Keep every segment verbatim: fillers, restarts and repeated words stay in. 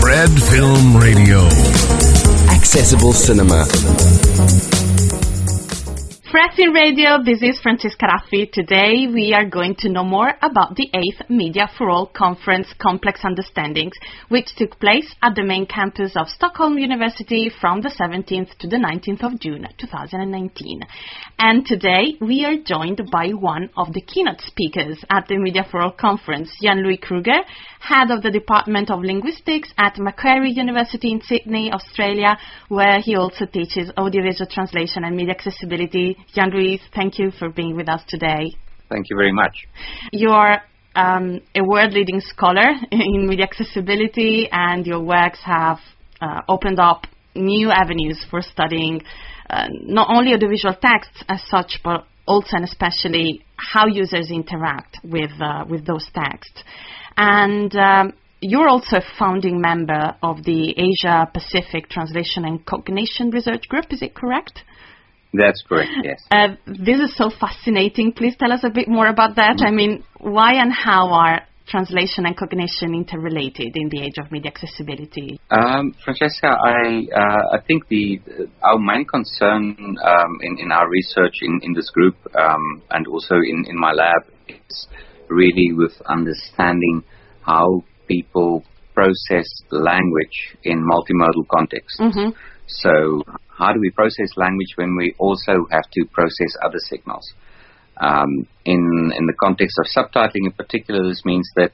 Fred Film Radio. Accessible cinema. Fred Film Radio, this is Francesca Raffi. Today we are going to know more about the eighth Media for All Conference Complex Understandings, which took place at the main campus of Stockholm University from the seventeenth to the nineteenth of June two thousand nineteen. And today we are joined by one of the keynote speakers at the Media for All Conference, Jan-Louis Kruger, head of the Department of Linguistics at Macquarie University in Sydney, Australia, where he also teaches audiovisual translation and media accessibility. Jan-Louis, thank you for being with us today. Thank you very much. You're um, a world-leading scholar in media accessibility, and your works have uh, opened up new avenues for studying uh, not only audiovisual texts as such, but also and especially how users interact with, uh, with those texts. And um, you're also a founding member of the Asia Pacific Translation and Cognition Research Group, is it correct? That's correct, yes. Uh, this is so fascinating. Please tell us a bit more about that. Mm-hmm. I mean, why and how are translation and cognition interrelated in the age of media accessibility? Um, Francesca, I uh, I think the our main concern um, in, in our research in, in this group um, and also in, in my lab is really with understanding how people process language in multimodal contexts. Mm-hmm. So how do we process language when we also have to process other signals? Um, in in the context of subtitling in particular, this means that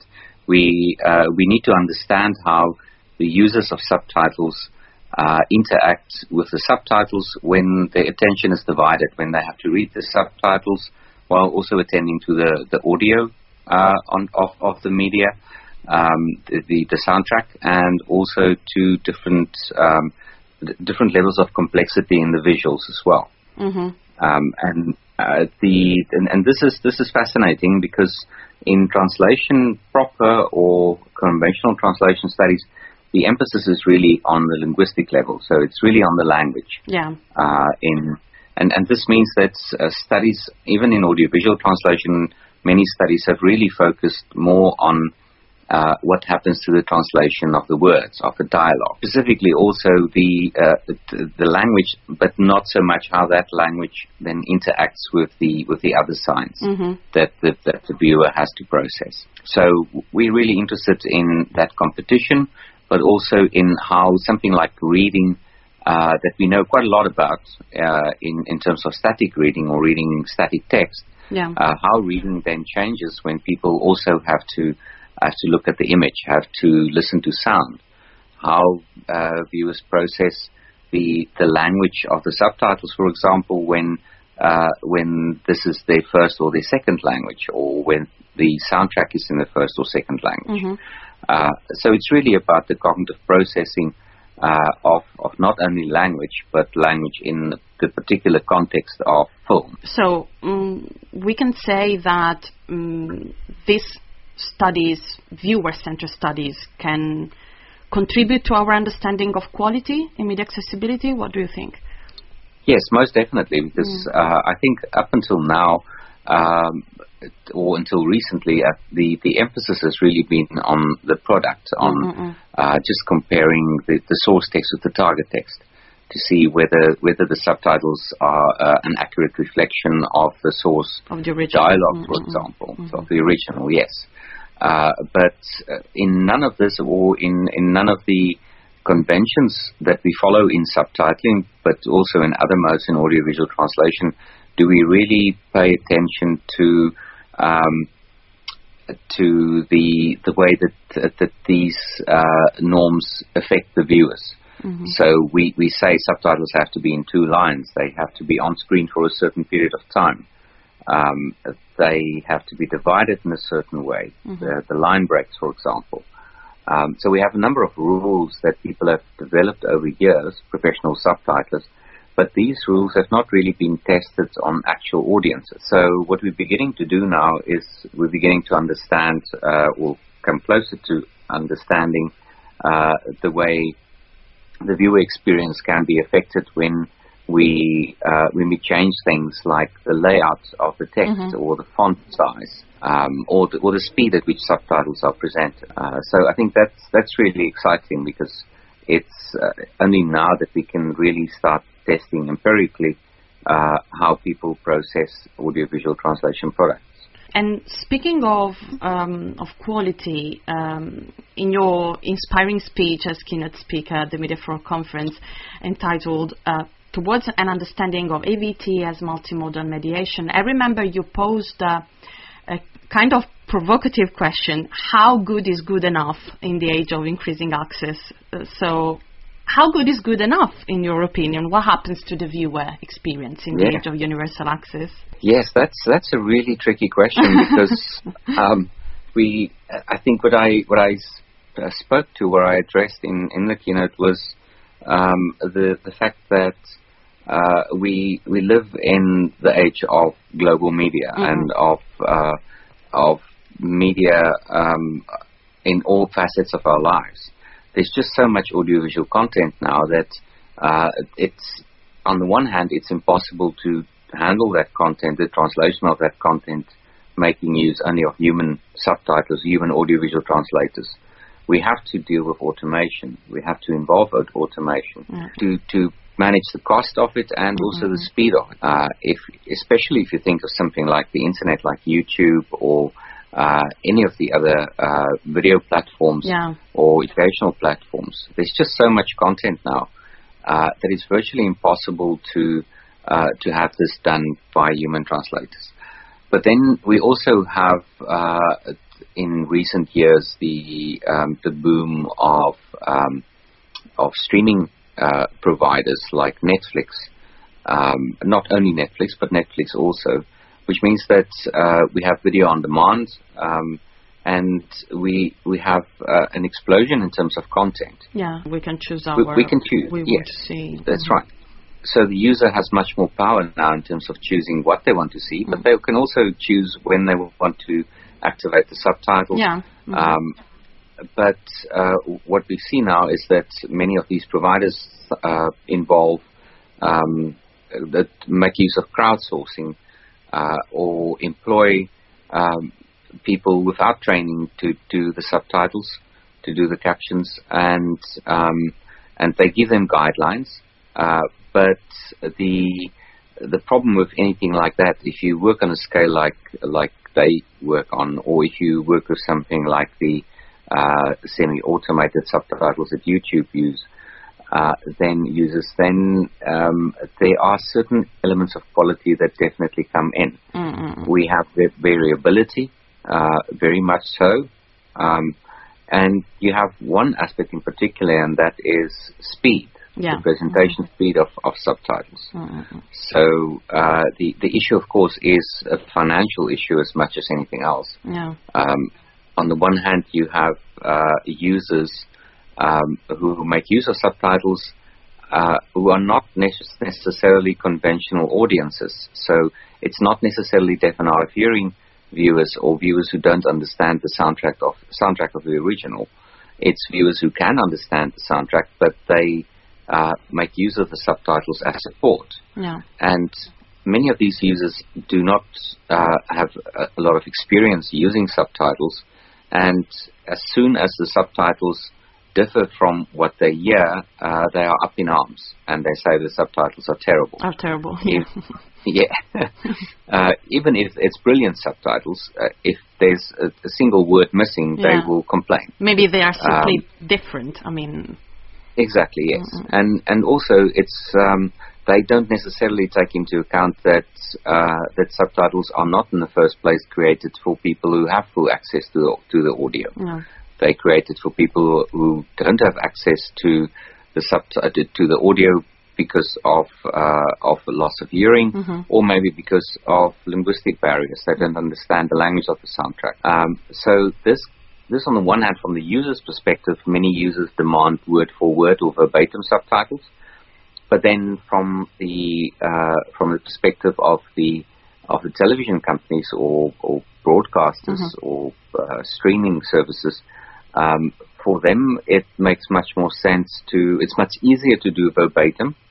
we uh, we need to understand how the users of subtitles uh, interact with the subtitles when their attention is divided, when they have to read the subtitles while also attending to the, the audio uh, on of, of the media, um, the, the, the soundtrack, and also to different um, different levels of complexity in the visuals as well. Mm-hmm. Um, and uh, the and, and this is this is fascinating because in translation proper or conventional translation studies, the emphasis is really on the linguistic level. So it's really on the language. Yeah. Uh, in and and this means that uh, studies, even in audiovisual translation, many studies have really focused more on Uh, what happens to the translation of the words, of the dialogue. Specifically also the, uh, the the language, but not so much how that language then interacts with the with the other signs mm-hmm. that, the, that the viewer has to process. So we're really interested in that competition, but also in how something like reading uh, that we know quite a lot about uh, in, in terms of static reading or reading static text, yeah. uh, how reading then changes when people also have to have to look at the image, have to listen to sound, how uh, viewers process the the language of the subtitles, for example, when uh, when this is their first or their second language, or when the soundtrack is in the first or second language. Mm-hmm. Uh, so it's really about the cognitive processing uh, of, of not only language, but language in the particular context of film. So um, we can say that um, this studies, viewer-centered studies, can contribute to our understanding of quality in media accessibility? What do you think? Yes, most definitely, because mm. uh, I think up until now, um, or until recently, uh, the, the emphasis has really been on the product, on uh, just comparing the, the source text with the target text to see whether whether the subtitles are uh, an accurate reflection of the source of the original dialogue, mm-hmm. for example, mm-hmm. so of the original, yes. Uh, but uh, in none of this, or in, in none of the conventions that we follow in subtitling, but also in other modes in audiovisual translation, do we really pay attention to um, to the the way that that these uh, norms affect the viewers. Mm-hmm. So we, we say subtitles have to be in two lines. They have to be on screen for a certain period of time. Um, they have to be divided in a certain way, mm-hmm. the, the line breaks, for example. Um, so we have a number of rules that people have developed over years, professional subtitlers, but these rules have not really been tested on actual audiences. So what we're beginning to do now is we're beginning to understand, uh, or come closer to understanding uh, the way the viewer experience can be affected when we uh, when we change things like the layout of the text Mm-hmm. or the font size, um, or the, or the speed at which subtitles are presented. Uh, so I think that's that's really exciting, because it's uh, only now that we can really start testing empirically uh, how people process audiovisual translation products. And speaking of um, of quality, um, in your inspiring speech as keynote speaker at the Media for All conference, entitled uh, "Towards an Understanding of A V T as Multimodal Mediation," I remember you posed uh, a kind of provocative question: how good is good enough in the age of increasing access? Uh, so, how good is good enough, in your opinion? What happens to the viewer experience in the Yeah. age of universal access? Yes, that's that's a really tricky question, because um, we, I think what I what I uh, spoke to, what I addressed in, in the keynote was um, the the fact that uh, we we live in the age of global media Mm-hmm. and of uh, of media um, in all facets of our lives. There's just so much audiovisual content now that uh, it's, on the one hand, it's impossible to handle that content, the translation of that content, making use only of human subtitles, human audiovisual translators. We have to deal with automation. We have to involve automation Yeah. to, to manage the cost of it and Mm-hmm. also the speed of it. Uh, if, especially if you think of something like the internet, like YouTube or uh, any of the other uh, video platforms Yeah. or educational platforms. There's just so much content now uh, that it's virtually impossible to uh, to have this done by human translators. But then we also have, uh, in recent years, the um, the boom of um, of streaming uh, providers like Netflix. Um, not only Netflix, but Netflix also, which means that uh, we have video on demand, um, and we we have uh, an explosion in terms of content. Yeah, we can choose our. We, we can choose. We yes, want to see. that's Mhm. right. So the user has much more power now in terms of choosing what they want to see, but Mm. they can also choose when they want to activate the subtitles. Yeah. Mhm. Um, but uh, what we see now is that many of these providers uh, involve um, that make use of crowdsourcing uh, or employ um, people without training to do the subtitles, to do the captions, and um, and they give them guidelines. Uh, but the the problem with anything like that, if you work on a scale like like they work on, or if you work with something like the uh, semi-automated subtitles that YouTube use, uh, then uses, then um, there are certain elements of quality that definitely come in. Mm-mm. We have the variability, uh, very much so, um, and you have one aspect in particular, and that is speed. Yeah. The presentation speed of, of subtitles. Mm-hmm. So uh, the the issue, of course, is a financial issue as much as anything else. Yeah. Um, on the one hand, you have uh, users um, who make use of subtitles uh, who are not necess- necessarily conventional audiences. So it's not necessarily deaf and hard of hearing viewers or viewers who don't understand the soundtrack of soundtrack of the original. It's viewers who can understand the soundtrack, but they Uh, make use of the subtitles as support. Yeah. And many of these users do not uh, have a, a lot of experience using subtitles, and as soon as the subtitles differ from what they hear, uh, they are up in arms, and they say the subtitles are terrible. Are terrible. Yeah. Yeah. uh, even if it's brilliant subtitles, uh, if there's a, a single word missing, they Yeah. will complain. Maybe they are simply Um, different. I mean. Exactly, yes. Mm-mm. And and also it's um, they don't necessarily take into account that uh, that subtitles are not in the first place created for people who have full access to the, to the audio. No. They're created for people who don't have access to the sub- to the audio because of uh, of the loss of hearing, Mm-hmm. or maybe because of linguistic barriers. They don't understand the language of the soundtrack. Um, so this This, on the one hand, from the user's perspective, many users demand word-for-word or verbatim subtitles. But then, from the uh, from the perspective of the of the television companies or, or broadcasters Mm-hmm. or uh, streaming services, um, for them it makes much more sense to. It's much easier to do verbatim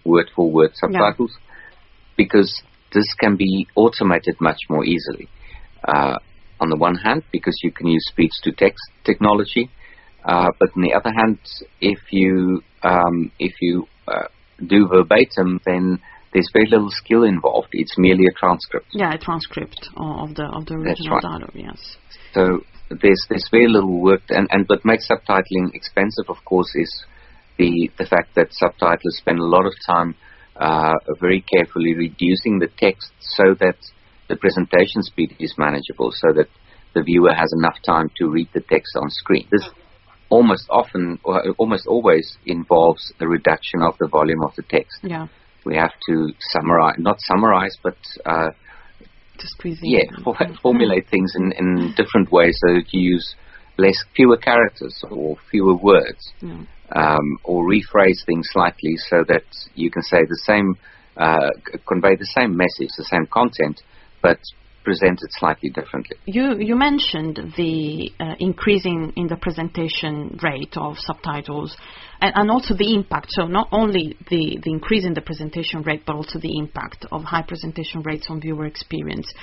word-for-word subtitles, yeah. because this can be automated much more easily. Uh, on the one hand, because you can use speech-to-text technology, uh, but on the other hand, if you um, if you uh, do verbatim, then there's very little skill involved. It's merely a transcript. Yeah, a transcript of the of the original right. dialogue. Yes. So there's there's very little work, and, and what makes subtitling expensive, of course, is the the fact that subtitlers spend a lot of time uh, very carefully reducing the text so that the presentation speed is manageable, so that the viewer has enough time to read the text on screen. This almost often, or almost always, involves a reduction of the volume of the text. Yeah. We have to summarize, not summarize, but uh, to squeeze in. Yeah, for, formulate things in, in different ways so that you use less, fewer characters or fewer words, yeah. um, or rephrase things slightly so that you can say the same, uh, convey the same message, the same content, but present it slightly differently. You you mentioned the uh, increasing in the presentation rate of subtitles, and, and also the impact. So not only the, the increase in the presentation rate, but also the impact of high presentation rates on viewer experience.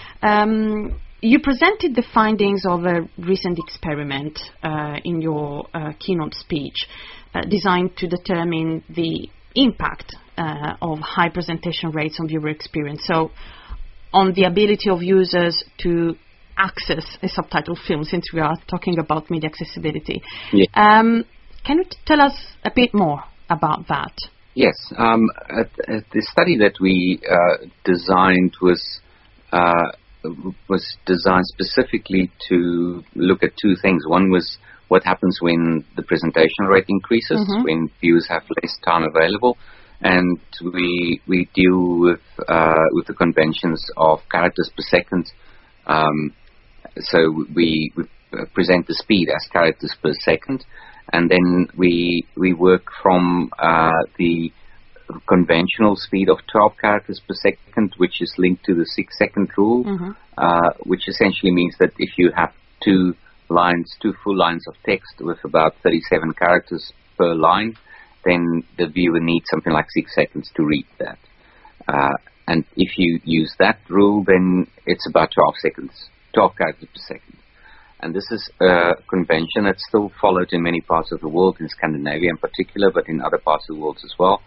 Um, you presented the findings of a recent experiment uh, in your uh, keynote speech, uh, designed to determine the impact uh, of high presentation rates on viewer experience. So on the ability of users to access a subtitled film, since we are talking about media accessibility. Yeah. Um, can you t- tell us a bit more about that? Yes. Um, at, at the study that we uh, designed was uh, was designed specifically to look at two things. One was what happens when the presentation rate increases, mm-hmm. when viewers have less time available. And we we deal with uh, with the conventions of characters per second. Um, so we, we present the speed as characters per second, and then we we work from uh, the conventional speed of twelve characters per second, which is linked to the six second rule, mm-hmm. uh, which essentially means that if you have two lines, two full lines of text with about thirty-seven characters per line, then the viewer needs something like six seconds to read that. Uh, and if you use that rule, then it's about twelve seconds, twelve characters per second. And this is a convention that's still followed in many parts of the world, in Scandinavia in particular, but in other parts of the world as well.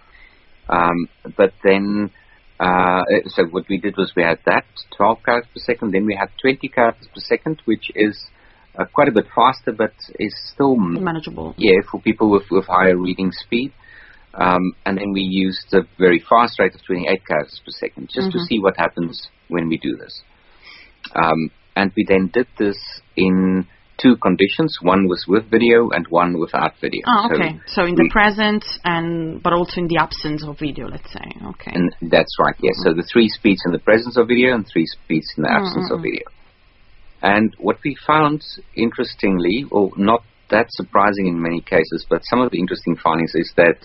Um, but then, uh, so what we did was we had that, twelve characters per second, then we had twenty characters per second, which is Uh, quite a bit faster, but is still manageable. Yeah, for people with, with higher reading speed. Um, and then we used a very fast rate of twenty-eight characters per second, just mm-hmm. to see what happens when we do this. Um, and we then did this in two conditions. One was with video and one without video. Oh, okay. So, so in the present, and but also in the absence of video, let's say. Okay. And that's right. Yes. Mm-hmm. So the three speeds in the presence of video and three speeds in the absence mm-hmm. of video. And what we found, interestingly, or not that surprising in many cases, but some of the interesting findings is that,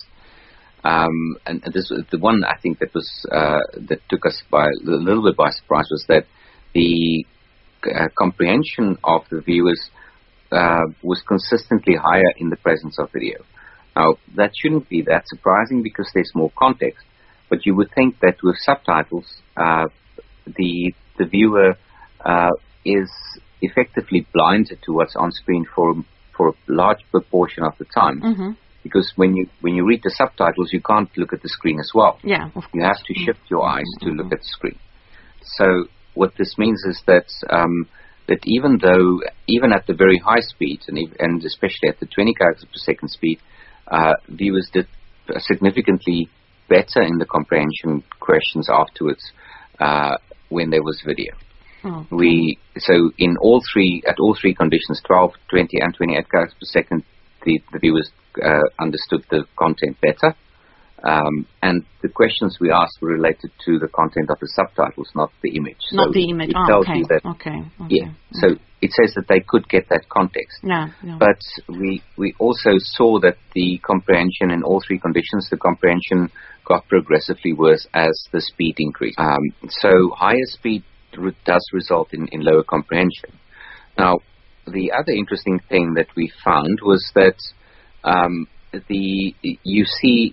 um, and this the one I think that was uh, that took us by a little bit by surprise was that the uh, comprehension of the viewers uh, was consistently higher in the presence of video. Now that shouldn't be that surprising because there's more context, but you would think that with subtitles, uh, the the viewer uh, is effectively blinded to what's on screen for for a large proportion of the time, mm-hmm. because when you when you read the subtitles, you can't look at the screen as well. Yeah, of course. You have to shift your eyes mm-hmm. to look at the screen. So what this means is that um, that even though even at the very high speed, and and especially at the twenty characters per second speed, uh, viewers did significantly better in the comprehension questions afterwards uh, when there was video. Oh, okay. We so in all three at all three conditions, twelve, twenty, and twenty-eight characters per second, the, the viewers uh, understood the content better, um, and the questions we asked were related to the content of the subtitles, not the image. Not so the image. It oh, tells okay. you that. Okay. okay. Yeah. Okay. So it says that they could get that context. Yeah, yeah. But we we also saw that the comprehension in all three conditions, the comprehension got progressively worse as the speed increased. Um, so higher speed does result in, in lower comprehension. Now, the other interesting thing that we found was that um, the you see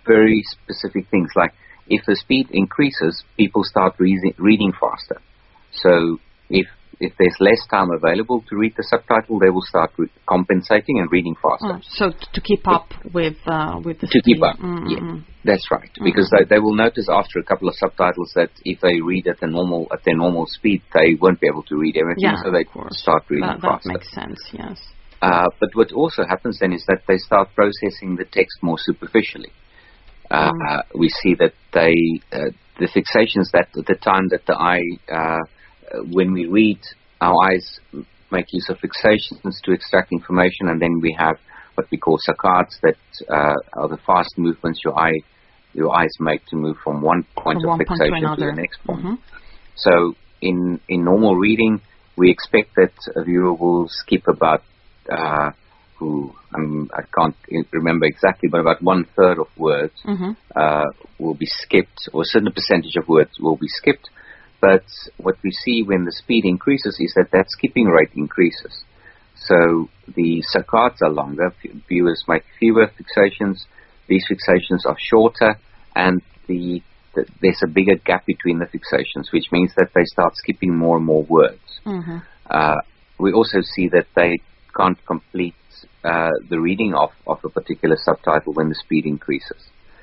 very specific things. Like if the speed increases, people start re- reading faster. So if if there's less time available to read the subtitle, they will start re- compensating and reading faster. Oh, so t- to keep up with uh, with the to speed. keep up, mm-hmm. yeah, that's right. Mm-hmm. Because they, they will notice after a couple of subtitles that if they read at the normal at their normal speed, they won't be able to read everything. Yeah, so they start reading that, faster. That makes sense. Yes. Uh, but what also happens then is that they start processing the text more superficially. Uh, mm. uh, we see that they uh, the fixations that at the time that the eye uh, when we read, our eyes make use of fixations to extract information, and then we have what we call saccades, that uh, are the fast movements your eye, your eyes make to move from one point from of one fixation point to, to the next point. Mm-hmm. So in in normal reading, we expect that a viewer will skip about, uh, who um, I can't remember exactly, but about one third of words mm-hmm. uh, will be skipped, or a certain percentage of words will be skipped. But what we see when the speed increases is that that skipping rate increases. So the saccades are longer, viewers make fewer fixations, these fixations are shorter, and the, the there's a bigger gap between the fixations, which means that they start skipping more and more words. Mm-hmm. Uh, we also see that they can't complete uh, the reading of, of a particular subtitle when the speed increases.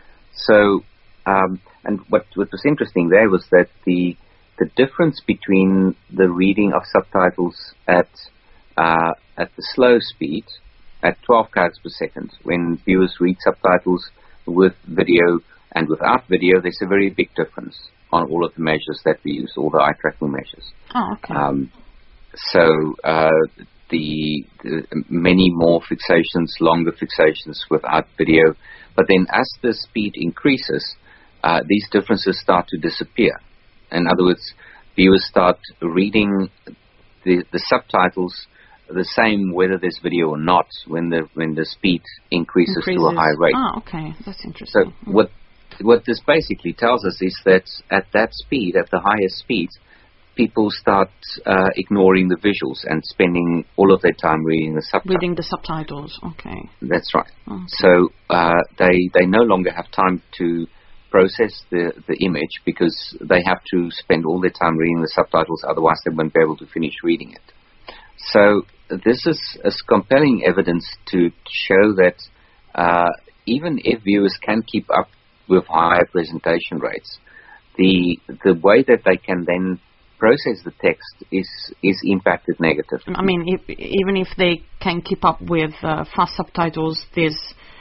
So, um, and what, what was interesting there was that the The difference between the reading of subtitles at uh, at the slow speed, at twelve characters per second, when viewers read subtitles with video and without video, there's a very big difference on all of the measures that we use, all the eye tracking measures. Oh, okay. Um, so uh, the, the many more fixations, longer fixations without video, but then as the speed increases, uh, these differences start to disappear. In other words, viewers start reading the, the subtitles the same whether there's video or not when the when the speed increases, increases. to a high rate. Ah, okay, that's interesting. So mm. what what this basically tells us is that at that speed, at the highest speeds, people start uh, ignoring the visuals and spending all of their time reading the subtitles. Reading the subtitles, okay. That's right. Okay. So uh, they they no longer have time to process the, the image because they have to spend all their time reading the subtitles, otherwise they won't be able to finish reading it. So this is, is compelling evidence to show that uh, even if viewers can keep up with higher presentation rates, the the way that they can then process the text is is impacted negatively. I mean, if, even if they can keep up with uh, fast subtitles, this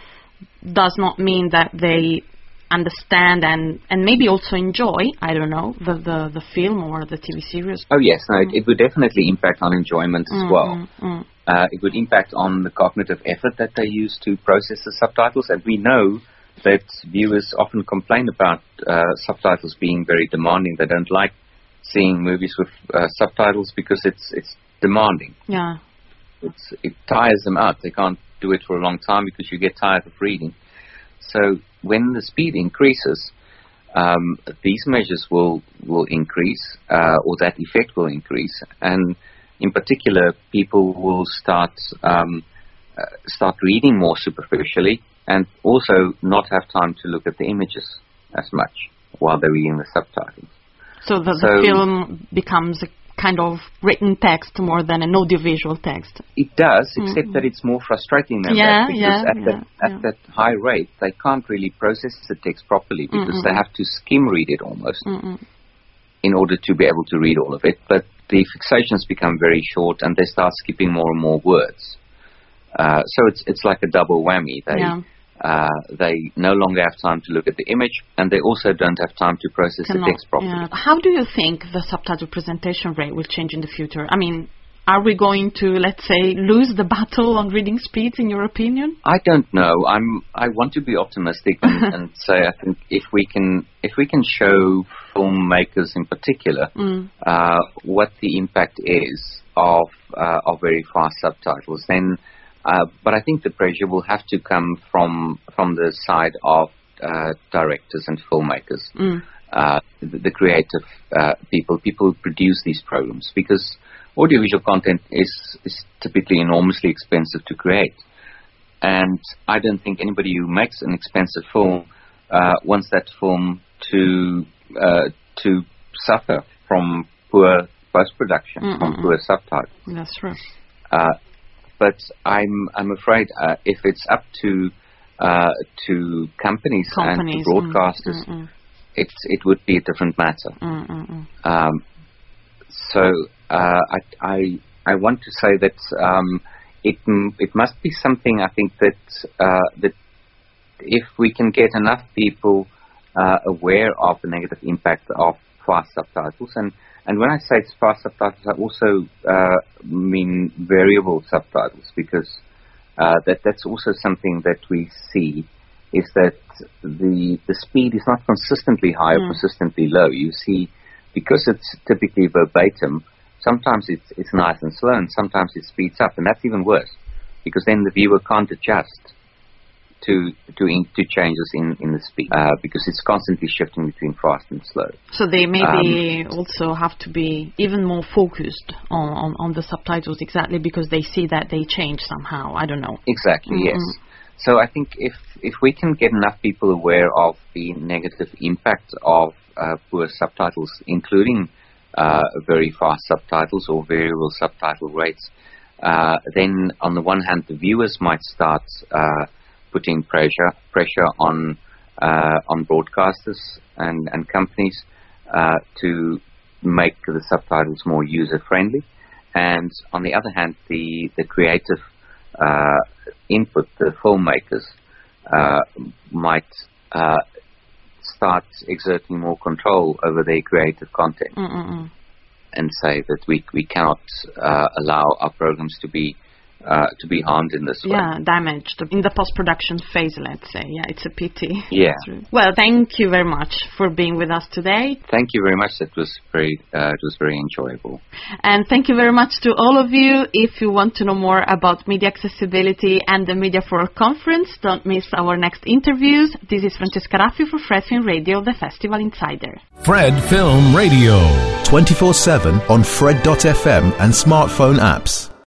does not mean that they understand and, and maybe also enjoy, I don't know, the, the, the film or the T V series. Oh yes, no, mm. it, it would definitely impact on enjoyment as mm, well. Mm, mm. Uh, it would impact on the cognitive effort that they use to process the subtitles, and we know that viewers often complain about uh, subtitles being very demanding. They don't like seeing movies with uh, subtitles because it's it's demanding. Yeah, it's, it tires them out. They can't do it for a long time because you get tired of reading. So when the speed increases, um, these measures will will increase, uh, or that effect will increase, and in particular, people will start um, uh, start reading more superficially, and also not have time to look at the images as much while they're reading the subtitles. So the, so the film becomes a kind of written text more than an audiovisual text. It does, except mm-hmm. that it's more frustrating than yeah, that, because yeah, at, yeah, that, yeah. at that high rate, they can't really process the text properly because mm-hmm. they have to skim read it almost mm-hmm. in order to be able to read all of it. But the fixations become very short and they start skipping more and more words. Uh, so it's it's like a double whammy. They yeah. uh, they no longer have time to look at the image, and they also don't have time to process Cannot, the text properly. Yeah. How do you think the subtitle presentation rate will change in the future? I mean, are we going to, let's say, lose the battle on reading speeds, in your opinion? I don't know. I'm. I want to be optimistic and, and say I think if we can, if we can show filmmakers in particular mm. uh, what the impact is of uh, of very fast subtitles, then. Uh, but I think the pressure will have to come from from the side of uh, directors and filmmakers, mm. uh, the, the creative uh, people, people who produce these programs, because audiovisual content is, is typically enormously expensive to create. And I don't think anybody who makes an expensive film uh, wants that film to uh, to suffer from poor post-production, Mm-mm. from poor subtitles. That's true. Uh, but I'm I'm afraid uh, if it's up to uh, to companies, Companies, and to broadcasters, mm, mm, mm. it it would be a different matter. Mm, mm, mm. Um, so uh, I, I I want to say that um, it it must be something. I think that uh, that if we can get enough people uh, aware of the negative impact of fast subtitles, and and when I say it's fast subtitles, I also uh, mean variable subtitles, because uh, that that's also something that we see, is that the the speed is not consistently high or Mm. consistently low. You see, because it's typically verbatim, sometimes it's it's nice and slow, and sometimes it speeds up, and that's even worse, because then the viewer can't adjust to to in, to changes in, in the speed, uh, because it's constantly shifting between fast and slow. So they maybe Um, also have to be even more focused on, on, on the subtitles, exactly because they see that they change somehow. I don't know. Exactly, Mm-mm. yes. So I think if if we can get enough people aware of the negative impact of uh, poor subtitles, including uh, very fast subtitles or variable subtitle rates, uh, then on the one hand the viewers might start uh, putting pressure pressure on uh, on broadcasters and and companies uh, to make the subtitles more user friendly, and on the other hand the the creative uh, input, the filmmakers uh, might uh, start exerting more control over their creative content, Mm-mm-mm. and say that we we cannot uh, allow our programs to be uh, to be harmed in this way. Yeah, damaged in the post-production phase, let's say. Yeah, it's a pity. Yeah. True. Well, thank you very much for being with us today. Thank you very much. It was very uh, it was very enjoyable. And thank you very much to all of you. If you want to know more about media accessibility and the Media for All conference, don't miss our next interviews. This is Francesca Raffi for Fred Film Radio, the Festival Insider. Fred Film Radio. twenty-four seven on Fred dot f m and smartphone apps.